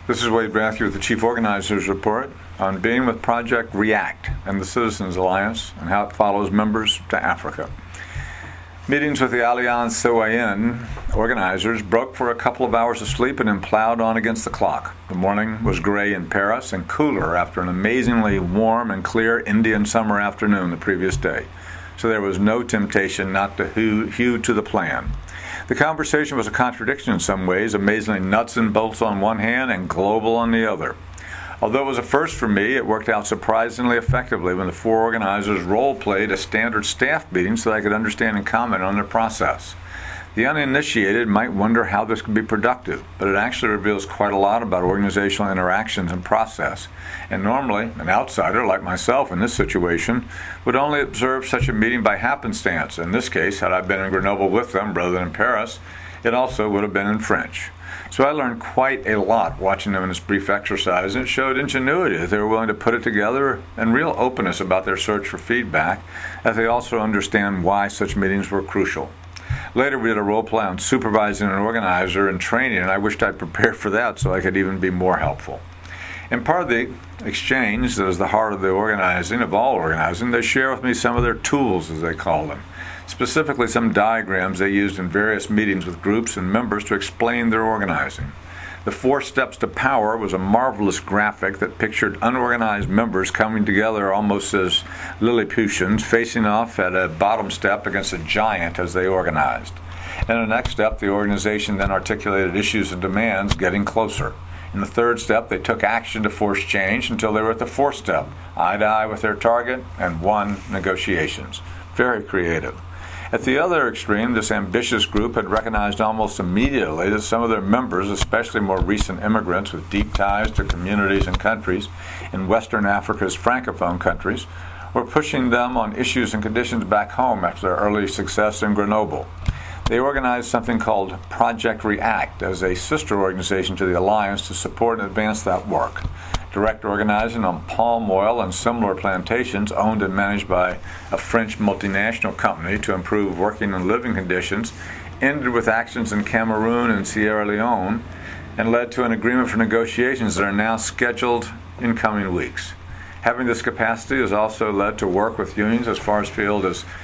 This is Wade Matthew with the Chief Organizers Report on being with Project REACT and the Citizens Alliance and how it follows members to Africa. Meetings with the Alliance Citoyenne organizers broke for a couple of hours of sleep and then plowed on against the clock. The morning was gray in Paris and cooler after an amazingly warm and clear Indian summer afternoon the previous day. So there was no temptation not to hew to the plan. The conversation was a contradiction in some ways, amazingly nuts and bolts on one hand and global on the other. Although it was a first for me, it worked out surprisingly effectively when the four organizers role-played a standard staff meeting so that I could understand and comment on their process. The uninitiated might wonder how this could be productive, but it actually reveals quite a lot about organizational interactions and process. And normally, an outsider like myself in this situation would only observe such a meeting by happenstance. In this case, had I been in Grenoble with them rather than in Paris, it also would have been in French. So I learned quite a lot watching them in this brief exercise, and it showed ingenuity that they were willing to put it together and real openness about their search for feedback, as they also understand why such meetings were crucial. Later, we did a role play on supervising an organizer and training, and I wished I'd prepared for that so I could even be more helpful. In part of the exchange that is the heart of the organizing, of all organizing, they share with me some of their tools, as they call them, specifically some diagrams they used in various meetings with groups and members to explain their organizing. The 4 Steps to Power was a marvelous graphic that pictured unorganized members coming together almost as Lilliputians, facing off at a bottom step against a giant as they organized. In the next step, the organization then articulated issues and demands, getting closer. In the 3rd step, they took action to force change until they were at the 4th step, eye to eye with their target, and won negotiations. Very creative. At the other extreme, this ambitious group had recognized almost immediately that some of their members, especially more recent immigrants with deep ties to communities and countries in Western Africa's Francophone countries, were pushing them on issues and conditions back home after their early success in Grenoble. They organized something called Project REACT as a sister organization to the Alliance to support and advance that work. Direct organizing on palm oil and similar plantations owned and managed by a French multinational company to improve working and living conditions ended with actions in Cameroon and Sierra Leone and led to an agreement for negotiations that are now scheduled in coming weeks. Having this capacity has also led to work with unions as far afield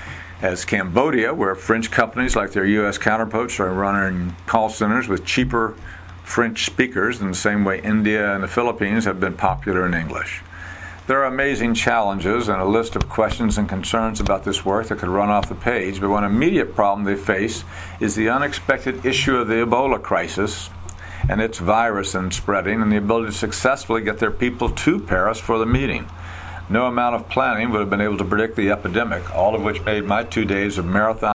as Cambodia, where French companies like their U.S. counterparts are running call centers with cheaper French speakers in the same way India and the Philippines have been popular in English. There are amazing challenges and a list of questions and concerns about this work that could run off the page, but one immediate problem they face is the unexpected issue of the Ebola crisis and its virus and spreading, and the ability to successfully get their people to Paris for the meeting. No amount of planning would have been able to predict the epidemic, all of which made my 2 days of marathon